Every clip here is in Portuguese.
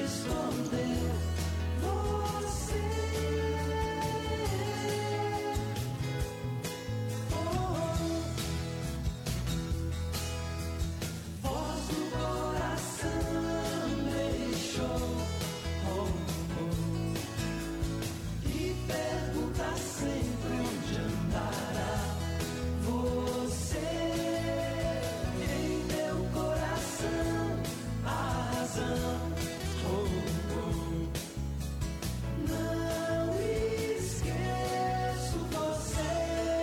esconder você. Voz do coração deixou e pergunta sempre onde andará você. Em meu coração a razão. Não esqueço você.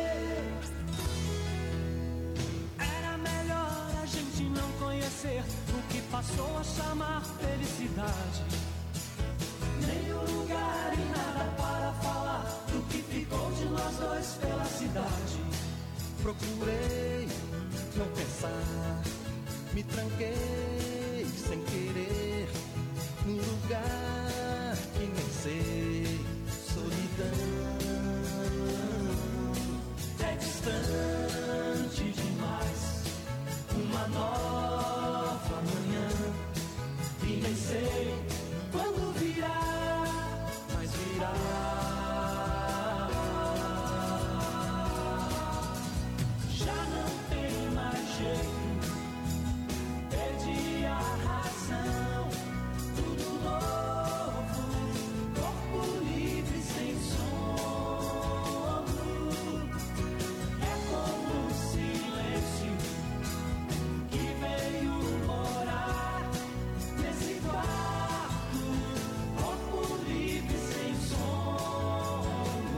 Era melhor a gente não conhecer o que passou a chamar felicidade. Nem o lugar e nada para falar do que ficou de nós dois pela cidade. Procurei não pensar, me tranquei sem querer num lugar que nem sei. Solidão É distante demais, uma nova manhã, e nem sei quando virá, mas virá. Já não tem mais jeito, perdi a razão. Tudo novo, corpo livre sem sono. É como um silêncio que veio morar nesse quarto. Corpo livre sem sono.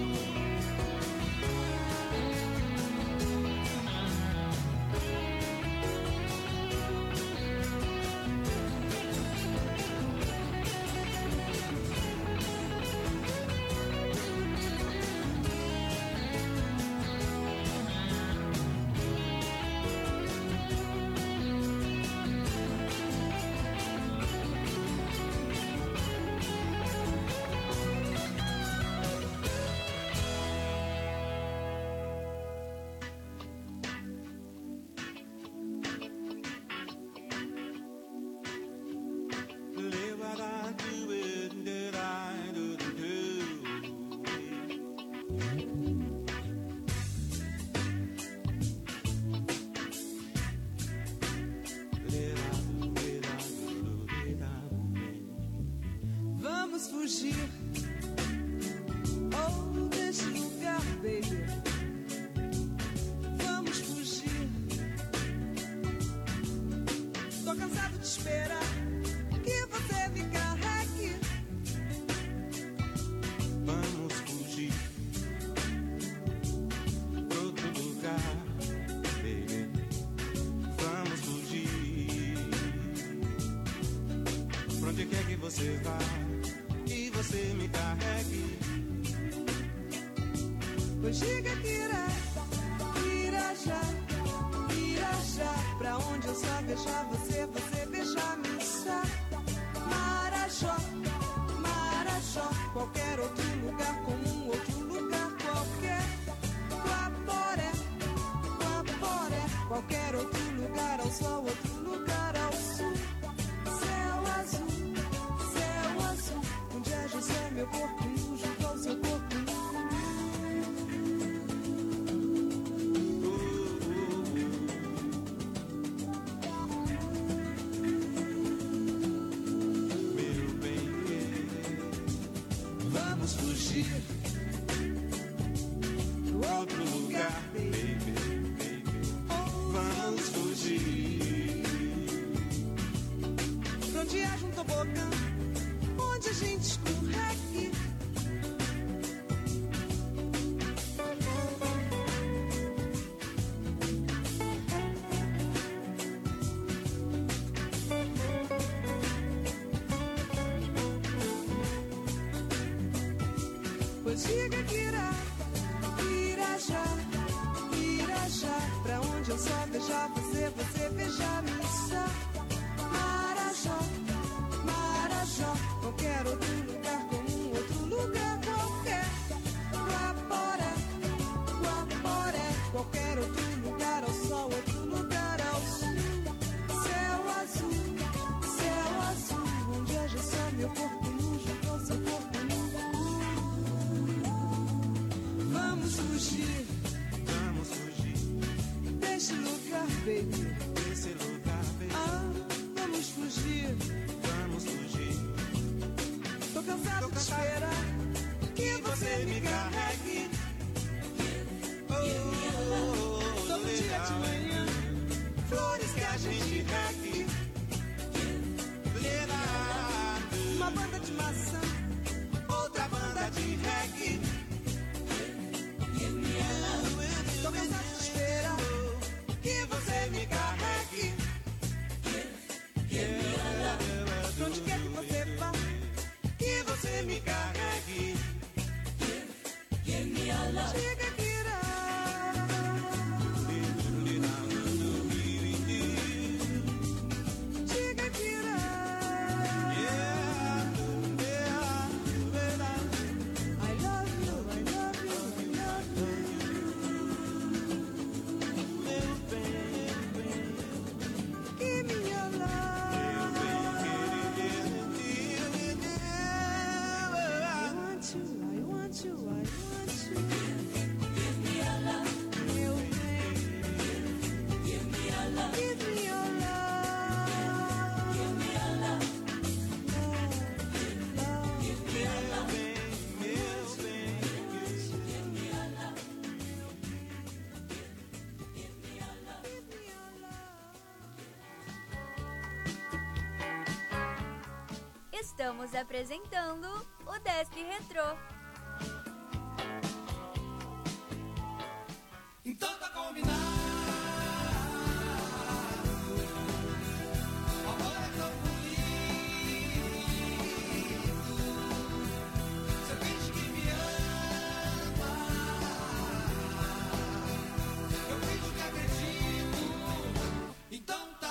Vamos fugir, oh, deste lugar, baby. Vamos fugir. Tô cansado de esperar que você me carregue. Vamos fugir pra outro lugar, baby. Vamos fugir pra onde quer que você vá, que você me carregue. Pois diga que irá já pra onde eu só beijar você, você beijar-me só. Marajó, Marajó, qualquer outro lugar, comum, outro lugar qualquer. Guaporé, Guaporé, qualquer outro lugar ao sol, outro lugar ao sul. Céu azul, onde é José, meu corpo nu, junto ao seu corpo nu. Vamos fugir pro outro lugar, baby, baby. Vamos fugir pra onde haja um tobogã, onde a gente escorregue. Pois diga que irá já pra onde eu só beijar você, você beijar-me só. Marajó, Marajó, qualquer outro lugar, comum, outro maçã. Outra banda de reggae. Tô cansado de esperar que você me carregue. De onde quer que você vá, que você me carregue. Chega aqui. Estamos apresentando o Desk Retrô. Então tá combinado. O amor é tão bonito. Você diz que me ama. Eu fingo que acredito. Então tá.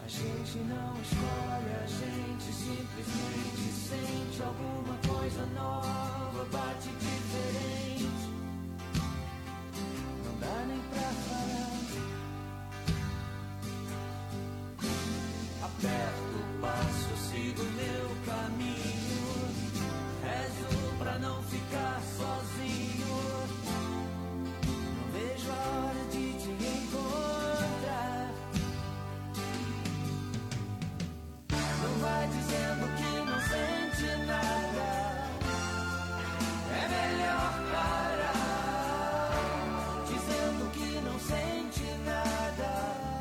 gente não escolhe, a gente simplesmente sente alguma coisa nova, bate diferente. Não dá nem pra falar. Aperto o passo, sigo meu caminho, rezo pra não ficar sozinho. Não vejo a hora de te encontrar. Não vai dizendo que não sente nada, é melhor parar. Dizendo que não sente nada,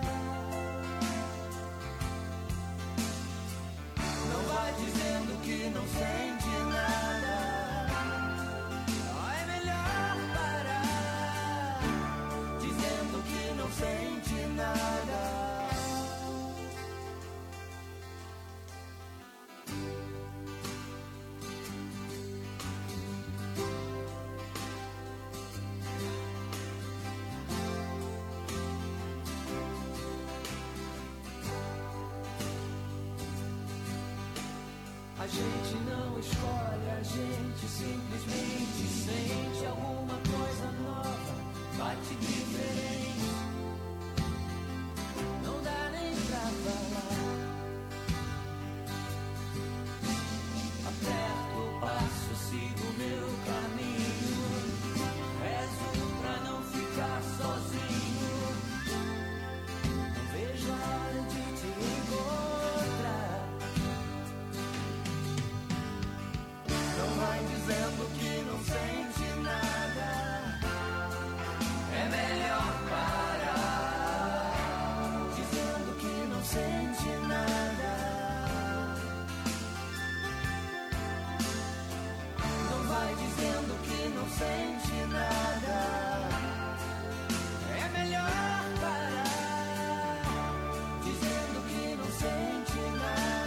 não vai dizendo que não sente nada. É melhor parar. Dizendo que não sente nada. A gente não escolhe, a gente simplesmente sente alguma coisa nova, bate diferente. Não dá nem pra falar. Aperto o passo, sigo meu caminho, rezo pra não ficar sozinho. Não vejo a hora de te encontrar. Não vai dizendo que não sente nada, é melhor parar. Dizendo que não sente nada, não vai dizendo que não sente nada, é melhor parar. Dizendo que não sente nada.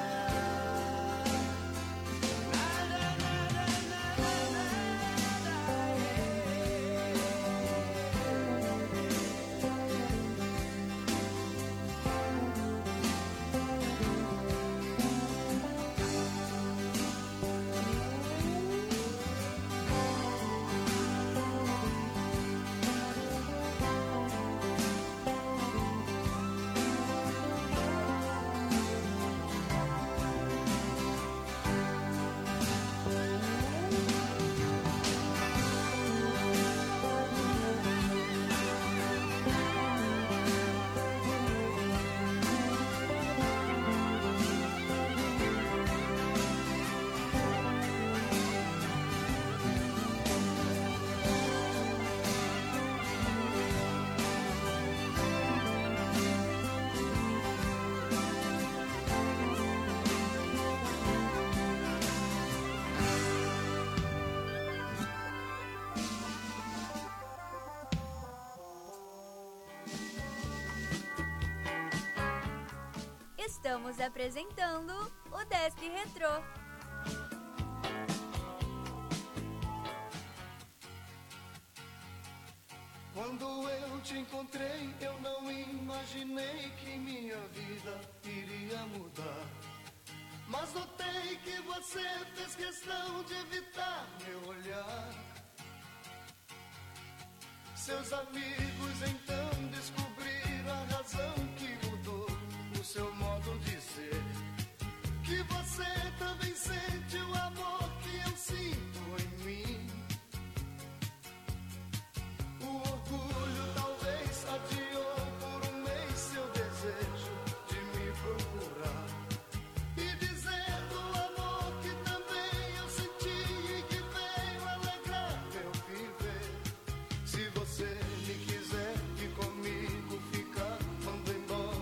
Estamos apresentando o Desk Retrô. Quando eu te encontrei, eu não imaginei que minha vida iria mudar. Mas notei que você fez questão de evitar meu olhar. Seus amigos então descobriram a razão que mudou o seu modo de ser. Que você também sente o amor que eu sinto em mim. O orgulho talvez adiou por um mês seu desejo de me procurar. E dizendo o amor que também eu senti e que veio alegrar meu viver. Se você me quiser e comigo ficar, manda embora.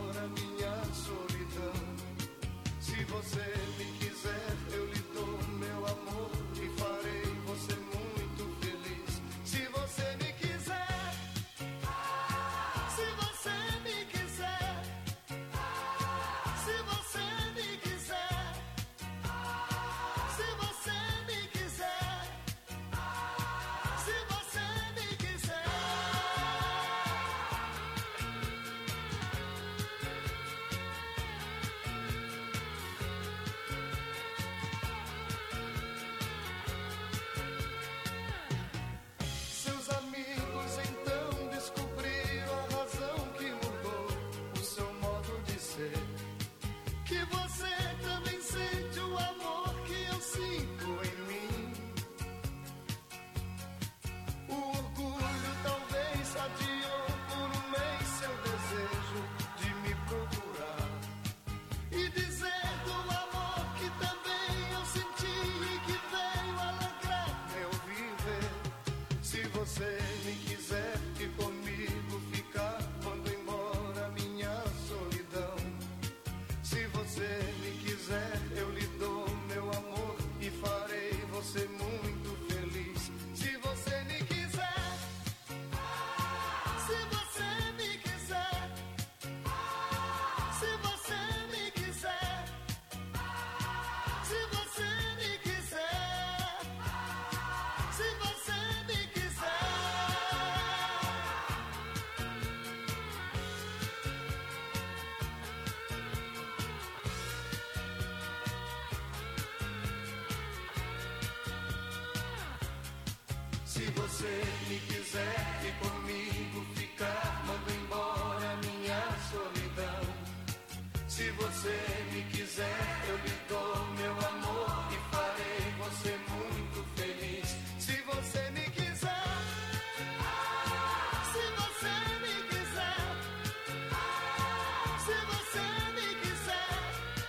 você me quiser e comigo ficar, mando embora minha solidão. Se você me quiser, eu lhe dou meu amor e farei você muito feliz. Se você me quiser, se você me quiser, se você me quiser,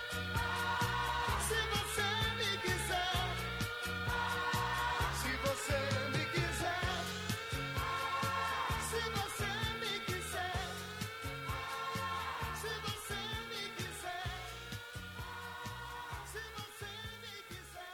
se você me quiser, se você me quiser, se você me quiser, se você me quiser, se você me quiser.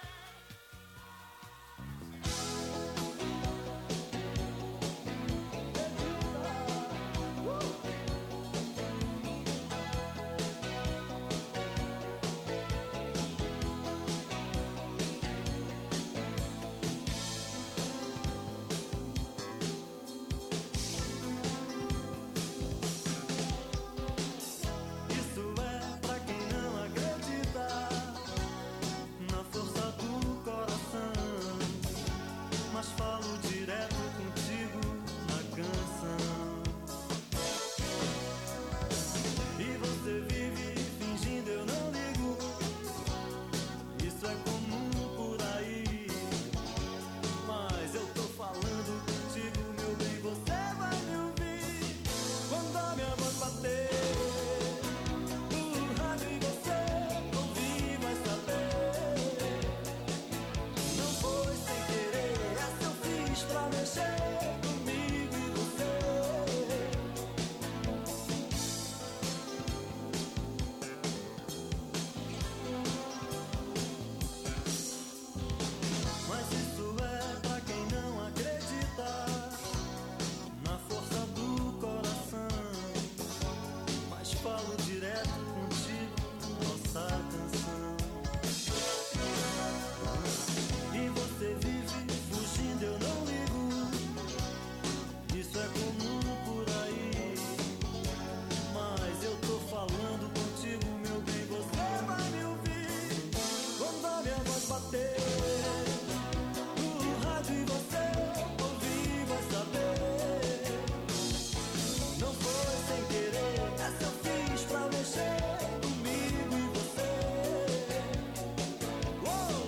Isso é pra quem não acredita na força do coração, mas falo direto contigo na canção. E você vive fingindo eu não ligo, isso é comum por aí, mas eu tô falando contigo, meu bem, você vai me ouvir quando a minha voz bater no rádio e você ouvir, vai saber. Não foi sem querer, essa eu fiz pra mexer comigo e você. Mas isso é pra quem não acredita na força do coração, mas falo direto contigo, nossa canção. E você vive fugindo, eu não ligo, isso é comum por aí, mas eu tô falando contigo, meu bem, você vai me ouvir quando a minha voz bater no rádio e você ouvir, vai saber. Não foi sem querer, essa eu fiz pra mexer comigo e você. Uou!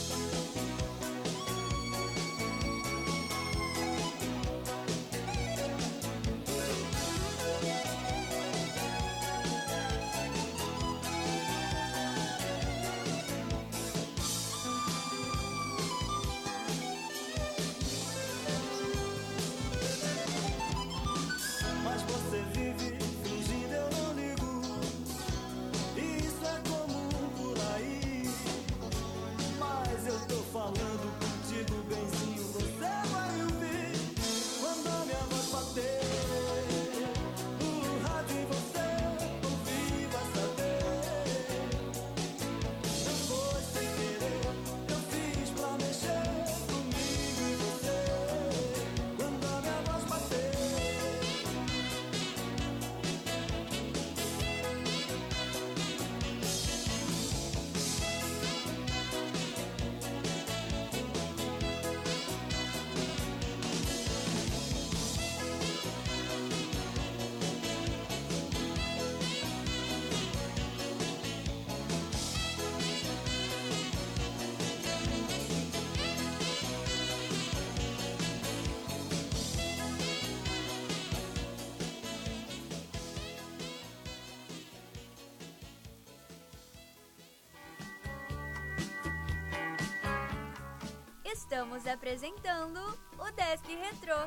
Mas você vive fingindo eu não ligo, isso é comum por aí, mas eu tô falando contigo, benzinho, você vai ouvir quando a minha voz bater no rádio e você ouvir, vai saber. Não foi sem querer, eu fiz pra mexer comigo e você quando a minha voz bater. Estamos apresentando o Desk Retrô.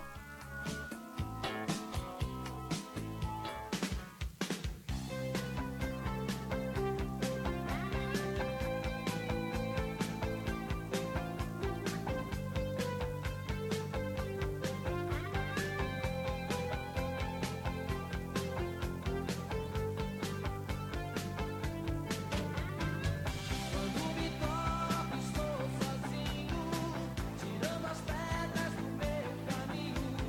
Quando me toco, estou sozinho, tirando as pedras do meu caminho.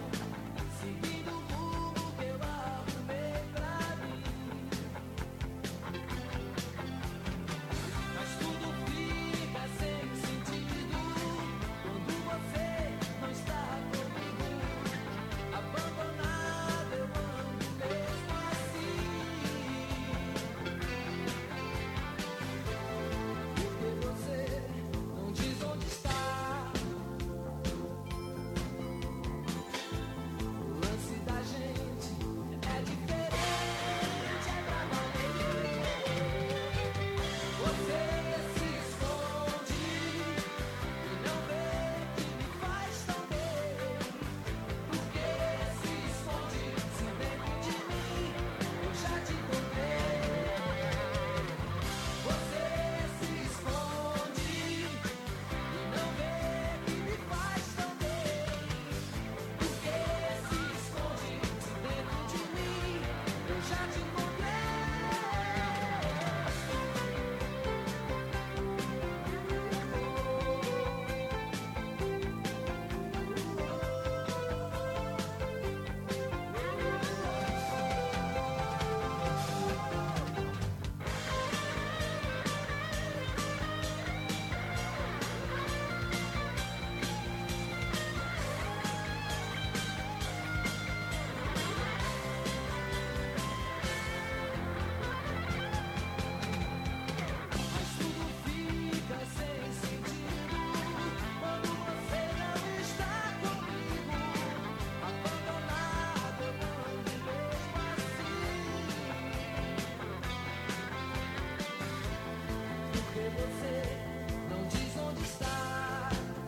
você não diz onde está.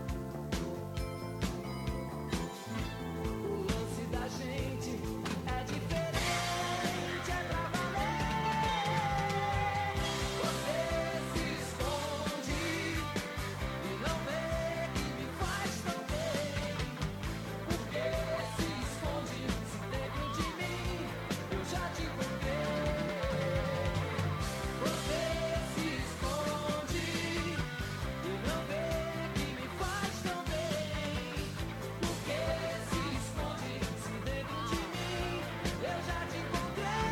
O lance da gente é diferente, é pra valer. Você se esconde e não vê que me faz tão bem. Porque se esconde, se dentro de mim eu já te encontrei. Você se esconde e não vê que me faz tão bem. Porque se esconde, se dentro de mim eu já te encontrei.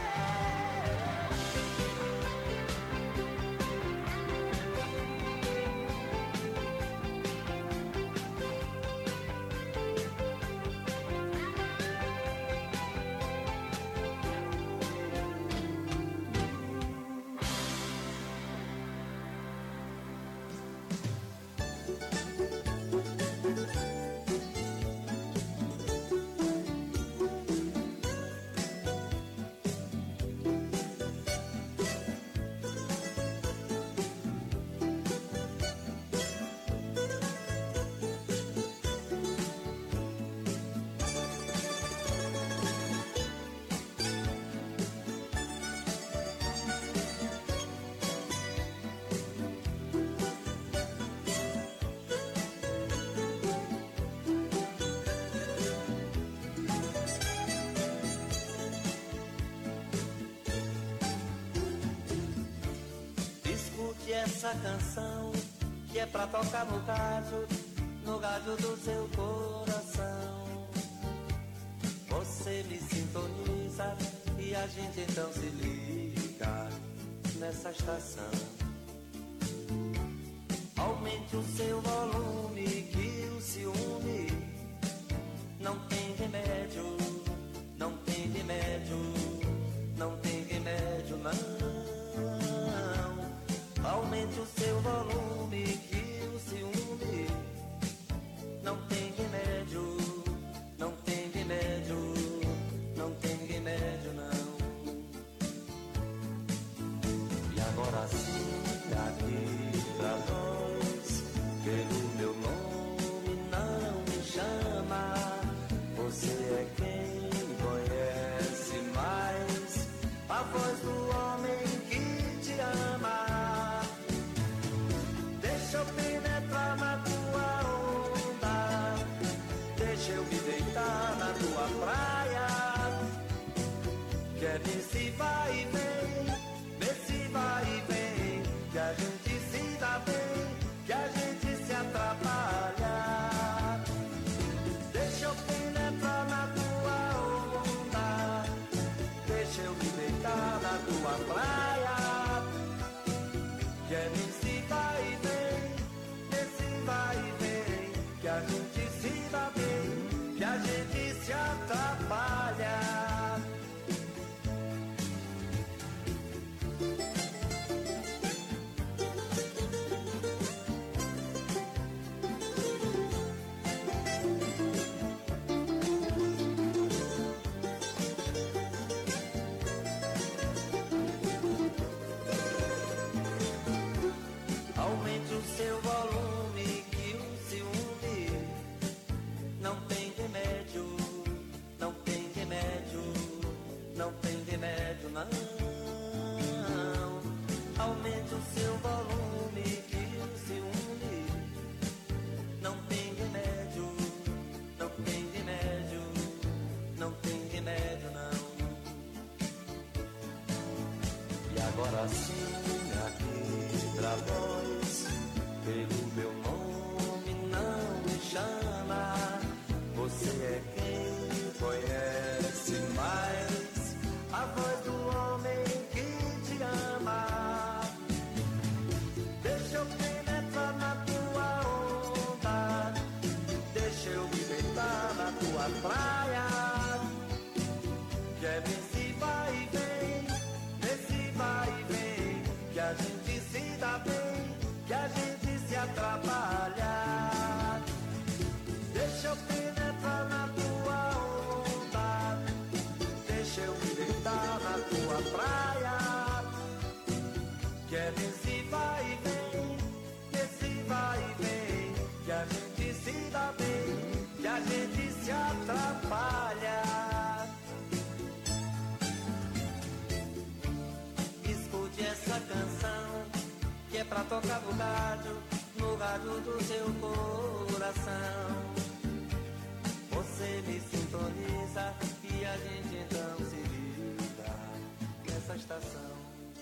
Escute essa canção que é pra tocar no rádio do seu coração. Você me sintoniza e a gente então se liga nessa estação. Aumente o seu volume que o ciúme não tem remédio, não tem remédio, não tem remédio não. Aumente o seu volume que o ciúme não tem remédio, não tem remédio, não tem remédio não. E agora sim, aqui pra nós, pelo meu nome não me chama. Você é quem conhece mais a voz do homem que te ama. Deixa eu penetrar na tua onda, deixa eu me deitar na tua praia. Quer ver se vai e vem, vê se vai e vem, que a gente se dá bem, que a gente se atrapalha. Deixa eu penetrar na tua onda, deixa eu me deitar na tua praia. Quer ver se vai e vem, vai e vem, que a gente se dá bem, que a gente se atrapalha. Aumente o seu volume que o ciúme não tem remédio, não tem remédio, não tem remédio não. Aumente o seu volume que o ciúme não tem remédio, não tem remédio, não tem remédio não. E agora sim, aqui pra nós, pelo meu nome não me chama. Você é quem conhece mais a voz do homem que te ama. Deixa eu penetrar na tua onda, deixa eu me deitar na tua praia. Quer ver se vai e vem, vê se vai e vem, que a gente se dá bem, que a gente se atrapalha. Deixa eu penetrar na tua onda, deixa eu me deitar na tua praia. Quer ver se vai e vem, pra tocar no rádio do seu coração. Você me sintoniza e a gente então se liga nessa estação.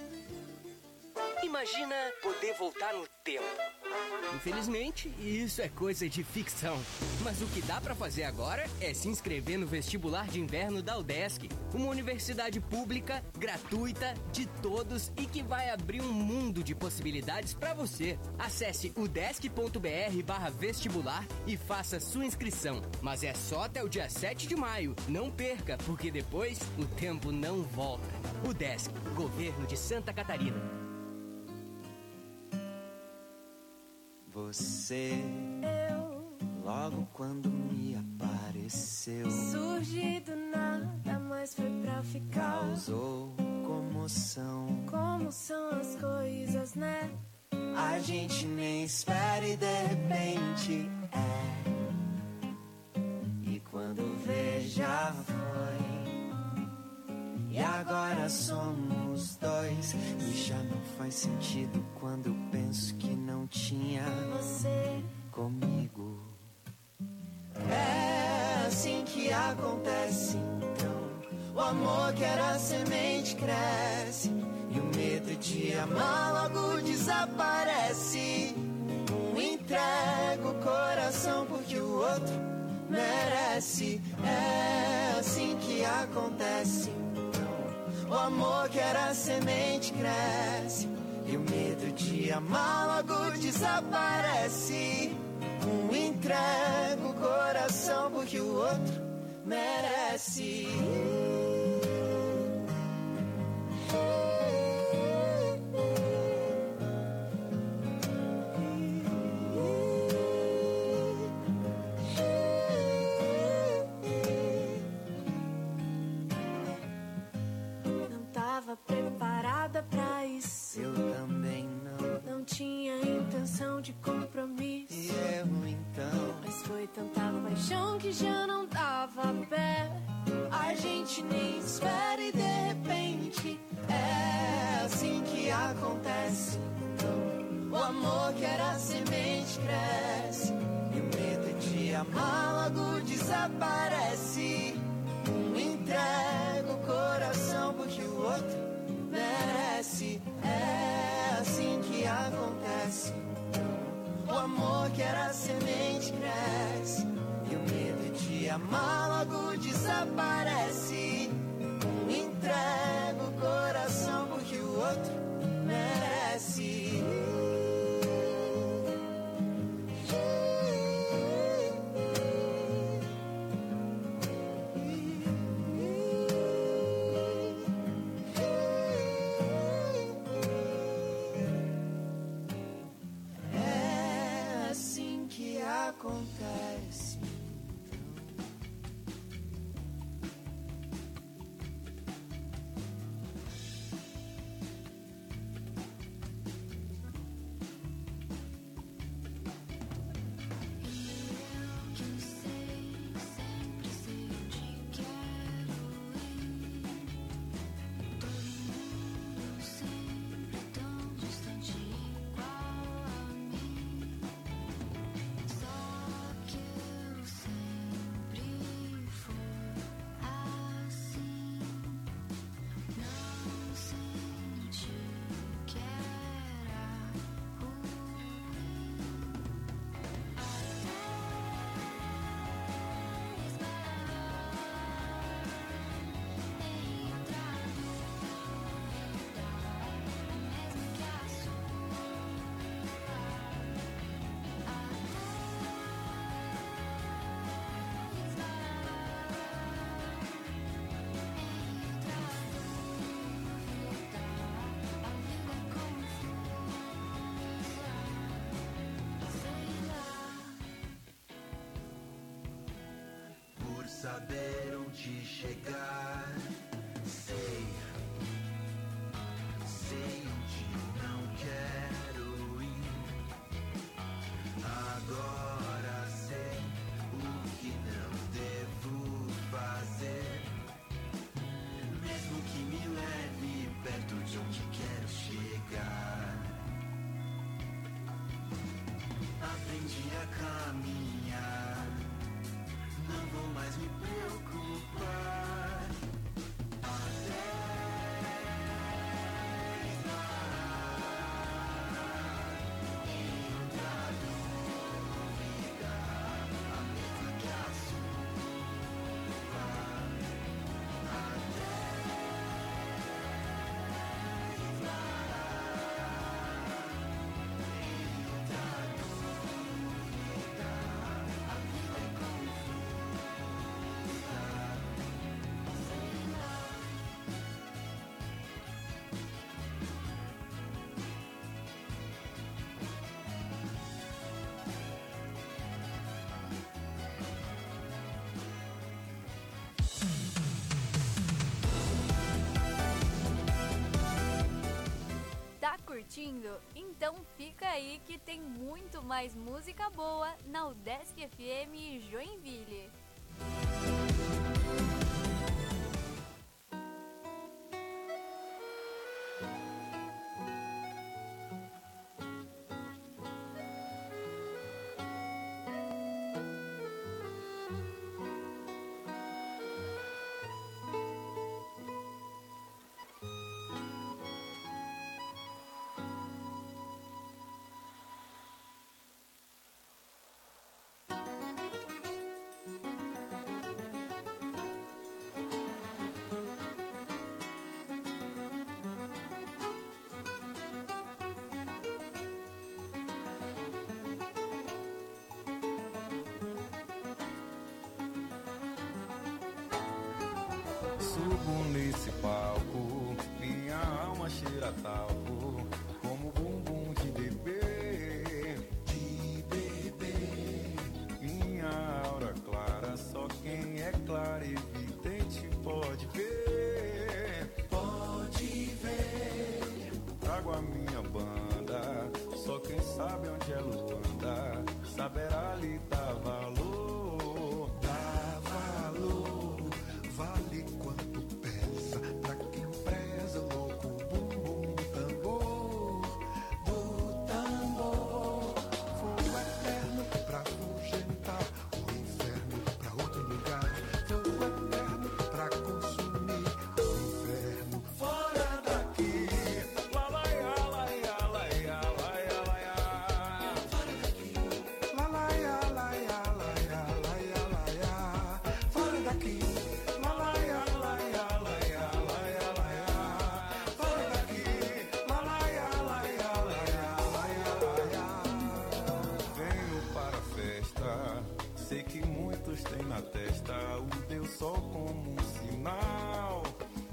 Imagina poder voltar no tempo. Infelizmente, isso é coisa de ficção. Mas o que dá pra fazer agora é se inscrever no vestibular de inverno da UDESC, uma universidade pública, gratuita, de todos e que vai abrir um mundo de possibilidades pra você. Acesse udesc.br/vestibular e faça sua inscrição. Mas é só até o dia 7 de maio. Não perca, porque depois o tempo não volta. UDESC, Governo de Santa Catarina. Você, logo quando me apareceu, surgi do nada, mas foi pra ficar. Causou comoção. Como são as coisas, né? A gente nem espera e de repente é. E quando vê já foi. E agora somos dois. E já não faz sentido quando eu penso que não tinha você comigo. É assim que acontece então. O amor que era semente cresce. E o medo de amar logo desaparece. Um entrega o coração porque o outro merece. É assim que acontece. O amor que era semente cresce. E o medo de amar logo desaparece. Um entrega o coração porque o outro merece. Preparada pra isso. Eu também não. Não tinha intenção de compromisso. E eu então. Mas foi tanta paixão que já não dava pé. A gente nem espera e de repente é assim que acontece. O amor que era semente cresce. E o medo de amar logo desaparece. Um entrega o coração porque o outro merece. É assim que acontece. O amor que era semente cresce. E o medo de amar logo desaparece. Um entrega o coração porque o outro merece. Acontece. Saber onde chegar, sei onde não quero ir. Agora sei o que não devo fazer, mesmo que me leve perto de onde quero chegar. a caminhar, não vou mais me preocupar. Tá curtindo? Então fica aí que tem muito mais música boa na UDESC FM Joinville. Subo nesse palco, minha alma cheira a talco, como bumbum de bebê, minha aura clara, só quem é claro e evidente pode ver, trago a minha banda, só quem sabe onde ela anda, saberá lhe dar valor, vale quanto pesa, pra quem preza o louco bumbum do tambor, fogo eterno pra afugentar o inferno pra outro lugar, fogo eterno pra consumir o inferno fora daqui, lá lá ia, lá ia, lá ia, lá ia, lá ia, fora daqui, lá lá ia, lá ia, lá ia, lá ia, lá ia, fora daqui. Sei que muitos têm na testa o Deus Sol como um sinal.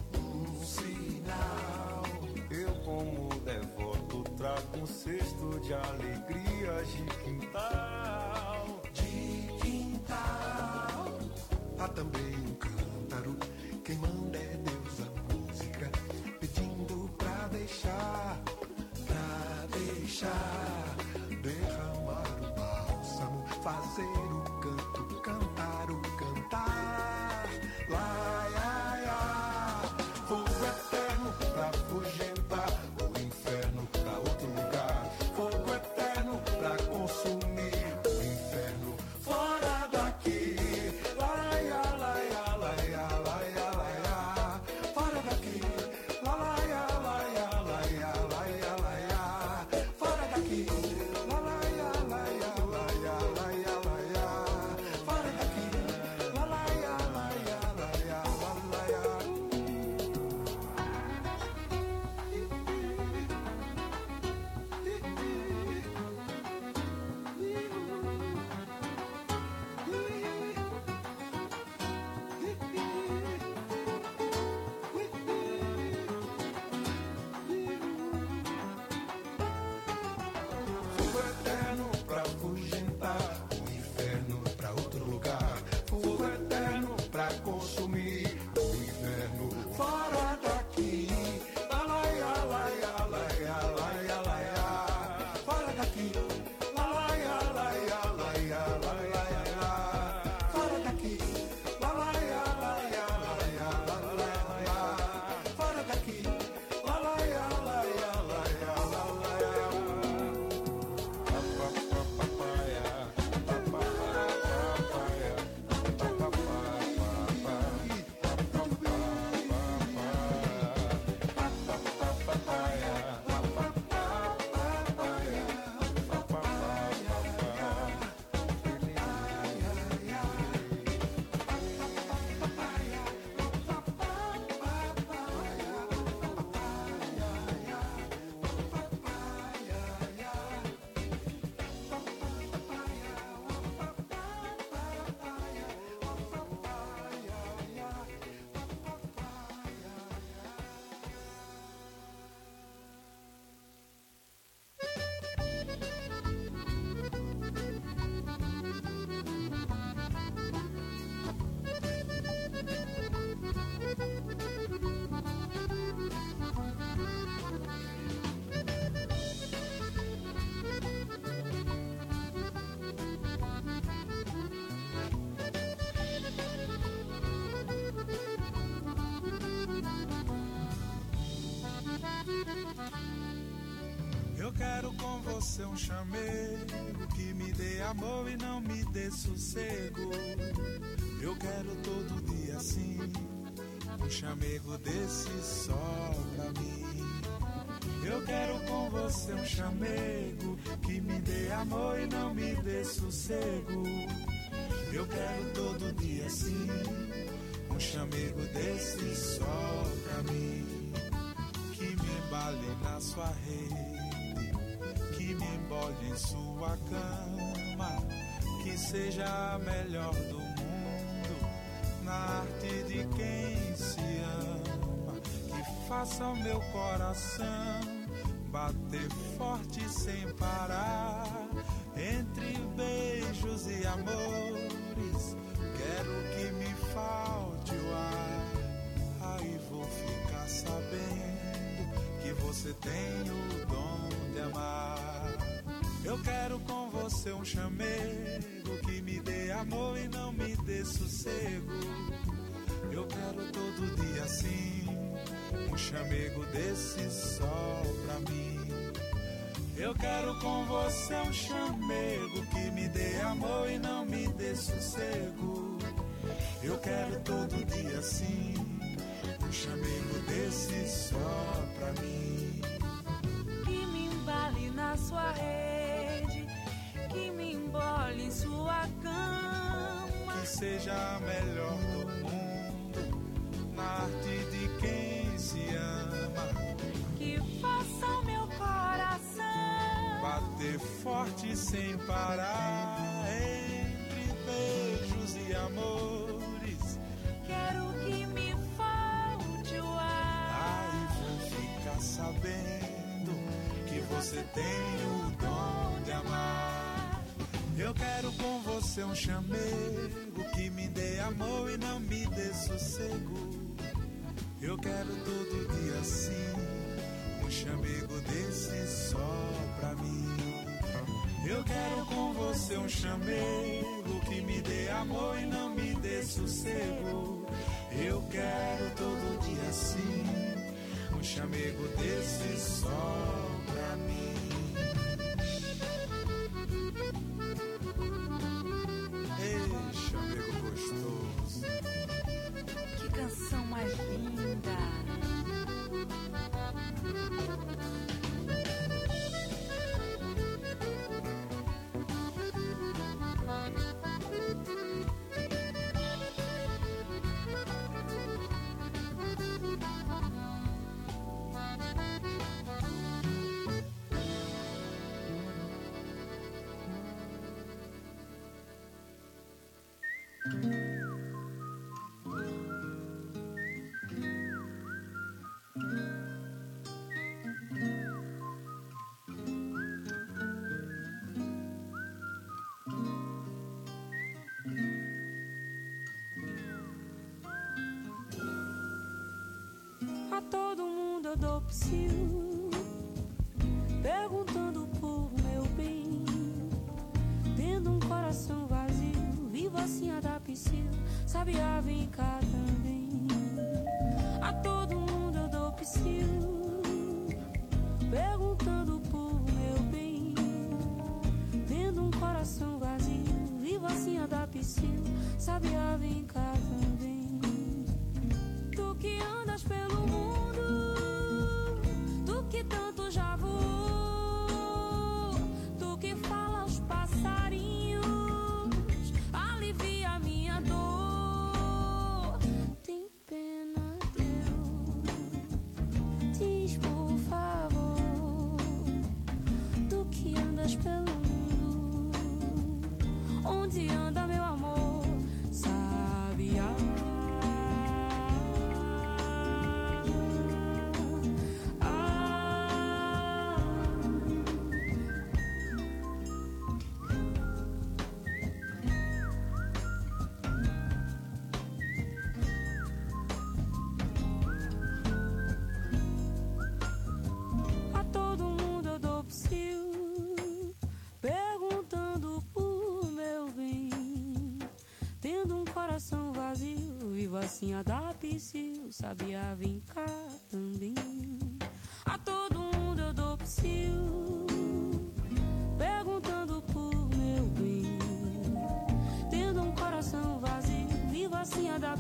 Eu como devoto trago um cesto de alegrias de quintal. Há também um cântaro, quem manda é Deus a música, pedindo pra deixar derramar o bálsamo, fazer o canto, cantar o cantar. Lá, ia, ia. Fogo eterno pra afugentar o inferno pra outro lugar. Fogo eterno pra consumir o inferno fora daqui. Lá, ia, lá, ia. Eu quero com você um chamego que me dê amor e não me dê sossego. Eu quero todo dia assim, um chamego desse só pra mim. Eu quero com você um chamego que me dê amor e não me dê sossego. Eu quero todo dia assim, um chamego desse só pra mim. Que me embale na sua rede, que me embole em sua cama, que seja a melhor do mundo, na arte de quem se ama, que faça o meu coração bater forte sem parar, entre beijos e amores. Quero que me falte o ar, aí vou ficar sabendo que você tem o dom de amar. Eu quero com você um chamego que me dê amor e não me dê sossego. Eu quero todo dia assim, um chamego desse só pra mim. Eu quero com você um chamego que me dê amor e não me dê sossego. Eu quero todo dia assim, um chamego desse só pra mim. Que me embale na sua rede, que me embole em sua cama, que seja a melhor do mundo, na arte de quem se ama, que faça o meu coração bater forte sem parar, entre beijos e amores. Quero que me falte o ar, Aí vou ficar sabendo que você tem o dom de amar. Eu quero com você um chamego que me dê amor e não me dê sossego. Eu quero todo dia assim, um chamego desse só pra mim. Eu quero com você um chamego que me dê amor e não me dê sossego. Eu quero todo dia assim, um chamego desse só pra mim. Ei, chamego gostoso. que canção mais linda. A todo mundo eu dou psiu, perguntando por meu bem. Tendo um coração vazio, vivo assim a dar psiu, sabiá vem cá também. A todo mundo eu dou psiu, perguntando por meu bem. Tendo um coração vazio, vivo assim a dar psiu, sabiá vem cá também. Tu que andas pelo mundo, tu que tanto já voou, tu que fala aos passarinhos, alivia minha dor. Tem pena, Deus, diz por favor, tu que andas pelo mundo, onde anda meu amor, sabiá. A todo mundo eu dou psiu, perguntando por meu bem. Tendo um coração vazio, vivo assim a dar psiu, sabiá vem cá também. A todo mundo eu dou psiu,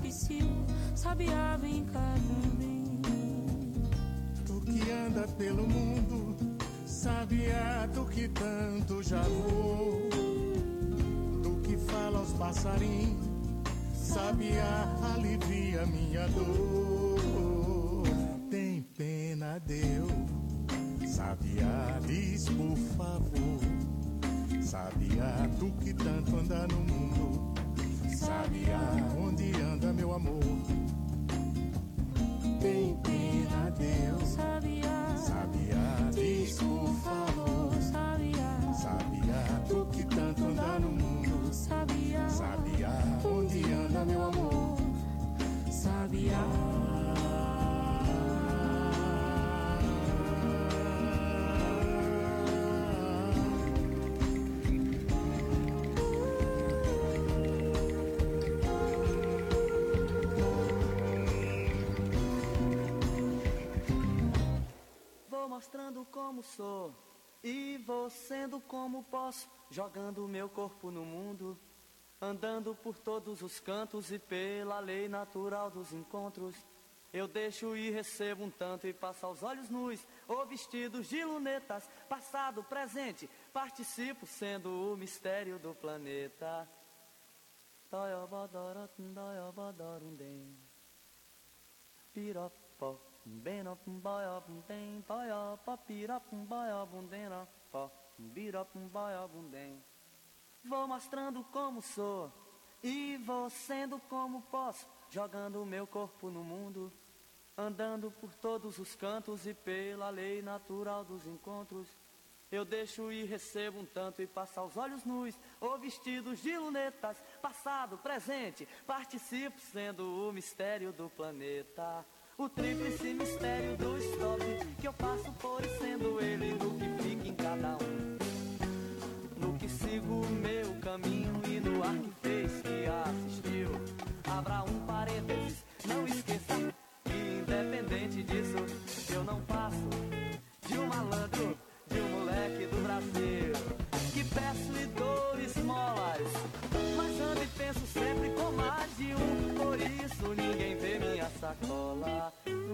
psiu, sabiá vem cá também. Tu que anda pelo mundo, sabiá, tu que tanto já voou. Tu que fala aos passarinhos, sabiá, alivia minha dor. Tem pena, Deus, sabiá, diz por favor. Sabiá, tu que tanto anda no mundo, sabiá, onde anda meu amor. Tem pena, Deus, sabiá, diz por favor. Sabiá, tu que tanto anda no mundo, sabiá, onde anda meu amor. Sabiá. Mostrando como sou e vou sendo como posso, jogando meu corpo no mundo, andando por todos os cantos e pela lei natural dos encontros. Eu deixo e recebo um tanto e passo aos olhos nus ou vestidos de lunetas, passado, presente, participo sendo o mistério do planeta. Pirapó. Vou mostrando como sou e vou sendo como posso, jogando meu corpo no mundo, andando por todos os cantos e pela lei natural dos encontros. Eu deixo e recebo um tanto e passo aos olhos nus ou vestidos de lunetas, passado, presente, participo sendo o mistério do planeta. O tríplice mistério do stop, que eu passo por sendo ele no que fica em cada um. No que sigo o meu caminho e no ar que fez, que assistiu. Abra um parênteses, não esqueça que independente disso, eu não passo de um malandro, de um moleque do Brasil, que peço e dou esmolas, mas ando e penso sempre com mais de um. Por isso ninguém vê minha sacola.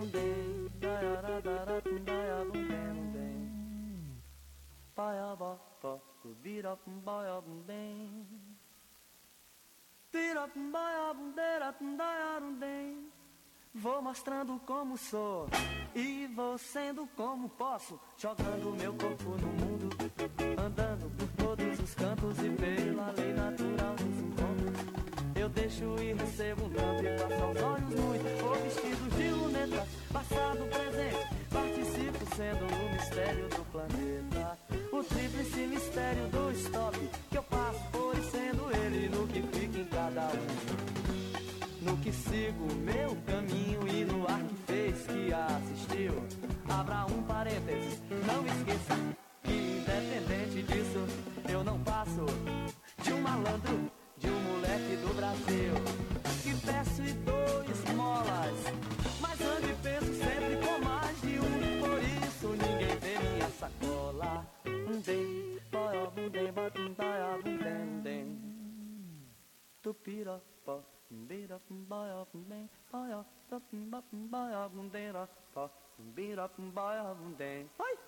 Vou mostrando como sou e vou sendo como posso, jogando meu corpo no mundo, andando por todos os cantos e pela lei natural dos encontros. Eu deixo e recebo um tanto e passo aos olhos nus ou vestidos de lunetas, passado, presente, participo sendo o mistério do planeta. O tríplice mistério do stop, que eu passo por sendo ele no que fica em cada um. No que sigo o meu caminho e no ar que fez, que assistiu. Abra um parênteses, não esqueça que independente disso, eu não passo de um malandro, de um moleque do Brasil, que peço e dou esmolas, mas ando e penso sempre com mais de um. Por isso ninguém vê minha sacola. Tupirapó, ai!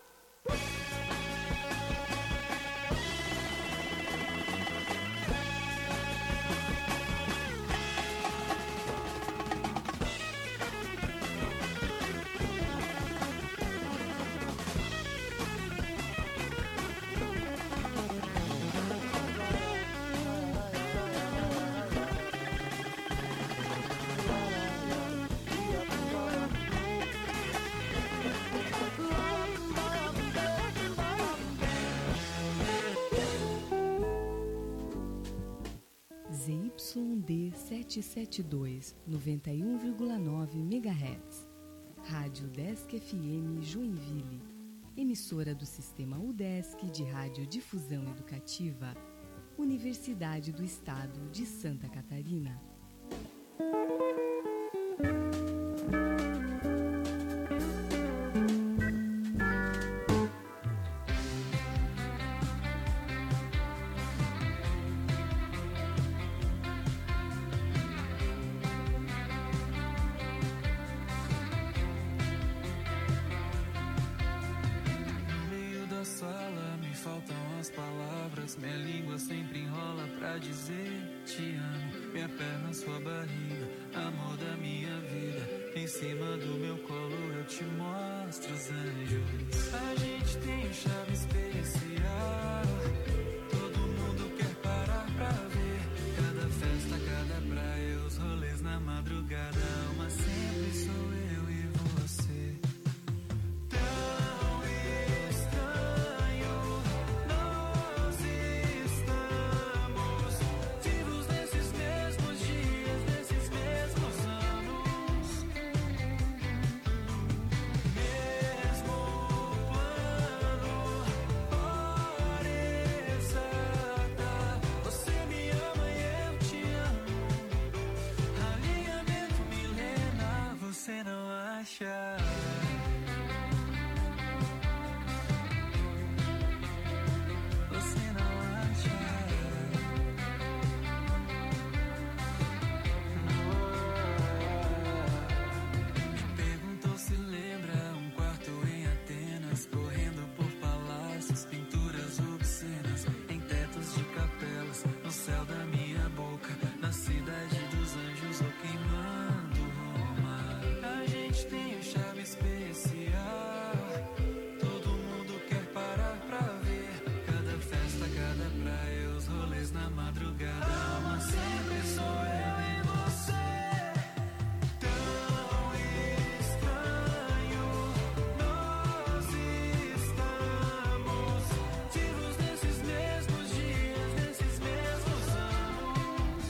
ZYD 772, 91,9 MHz. Rádio Udesc FM Joinville. Emissora do Sistema Udesc de Radiodifusão Educativa. Universidade do Estado de Santa Catarina. sala, me faltam as palavras. Minha língua sempre enrola pra dizer te amo. Minha perna, sua barriga, amor da minha vida. Em cima do meu colo eu te mostro os anjos. A gente tem um charme especial. Todo mundo quer parar pra ver. Cada festa, cada praia, os rolês na madrugada. Uma sempre sou eu e você. Você não acha? Você não acha? Perguntou se lembra um quarto em Atenas, correndo por palácios, pinturas obscenas, em tetos de capelas, no céu da minha boca, na cidade dos anjos ou queimando Roma. A gente tem um charme especial. Todo mundo quer parar pra ver. Cada festa, cada praia, os rolês na madrugada. Mas sempre sou eu e você. Tão estranho nós estamos, vivos nesses mesmos dias, nesses mesmos anos.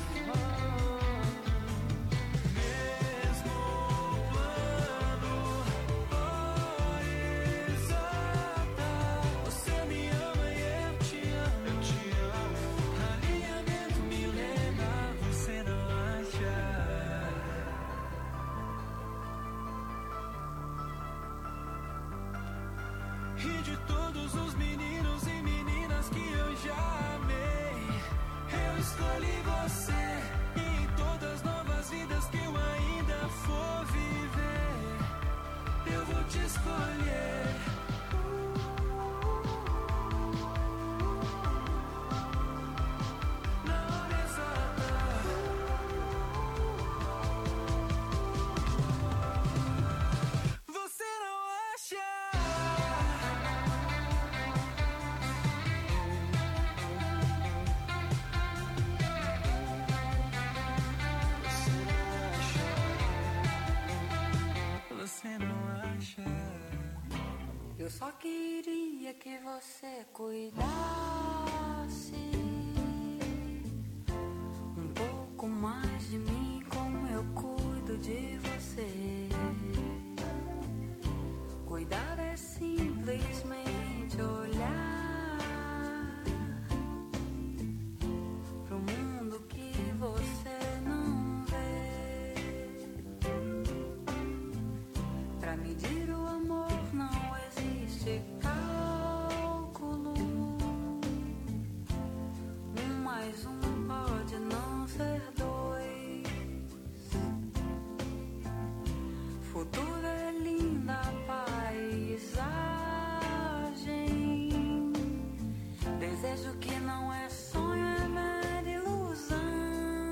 Mesmo plano, hora exata. Você me ama e eu te amo. Eu te amo. Alinhamento milenar, você não acha? E de todos os meninos e meninas que eu já amei, eu escolhi você. E em todas as novas vidas que eu ainda for viver, eu vou te escolher. Na hora exata. Você não acha? Você não acha? Eu só queria que você cuidasse um pouco mais de mim, como eu cuido de você. Cuidar é simplesmente olhar pro mundo que você não vê. Pra medir o amor não existe cálculo. Mais pode não ser dois. Futuro é linda paisagem. Desejo que não é sonho, é mera ilusão.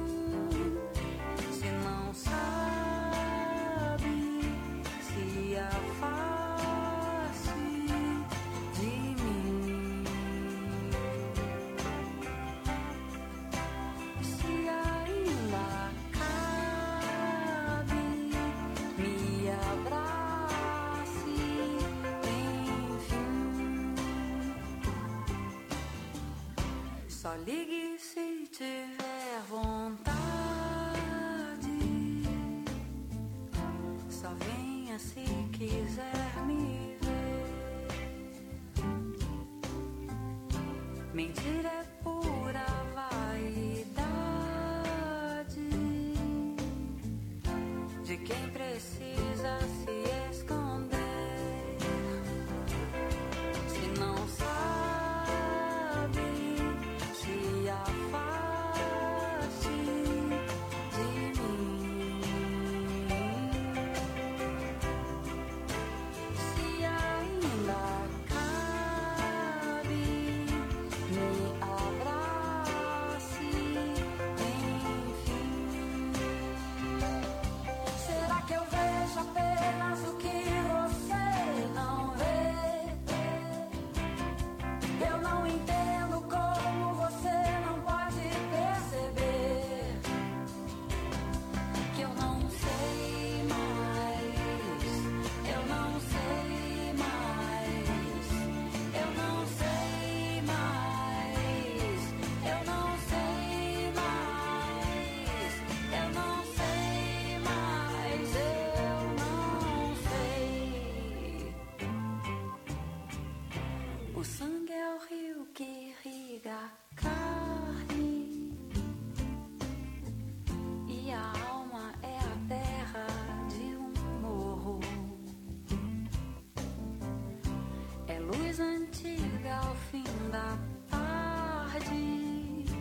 Se não sabe, se afaste de mim. Se ainda cabe, me abrace, enfim. Só ligue se tiver vontade. Só venha se quiser me ver. Mentira é pura vaidade de quem precisa se esconder. Se não sabe, se afaste de mim. Se ainda cabe, O sangue é o rio que irriga a carne, e a alma é a terra de um morro. É luz antiga ao fim da tarde,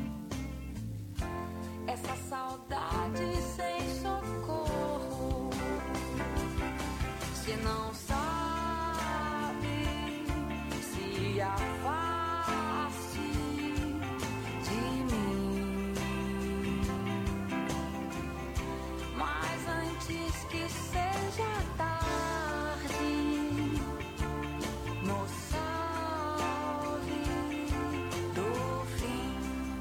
essa saudade sem socorro. Se não sabe, se afaste de mim, mas antes que seja tarde, nos salve do fim.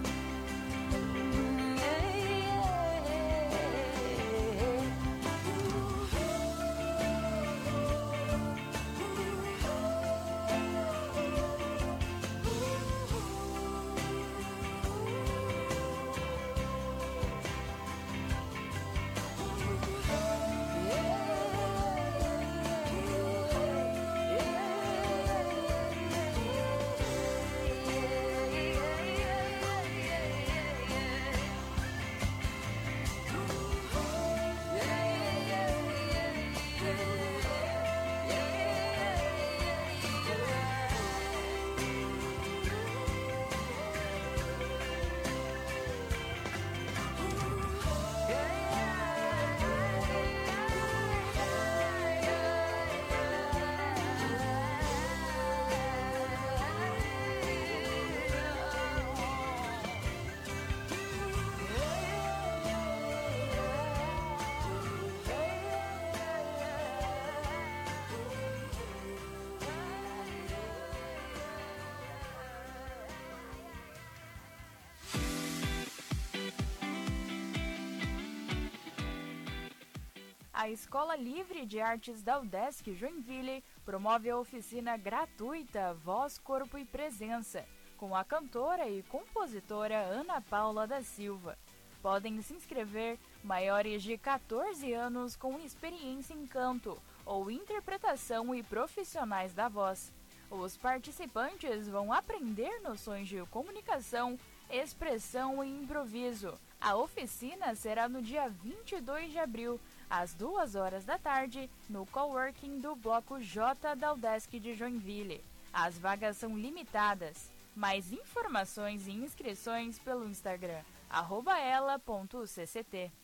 A Escola Livre de Artes da UDESC Joinville promove a oficina gratuita Voz, Corpo e Presença, com a cantora e compositora Ana Paula da Silva. Podem se inscrever maiores de 14 anos com experiência em canto ou interpretação e profissionais da voz. Os participantes vão aprender noções de comunicação, expressão e improviso. A oficina será no dia 22 de abril, às 2 da tarde, no coworking do Bloco J da UDESC de Joinville. As vagas são limitadas. Mais informações e inscrições pelo Instagram, @ela.cct.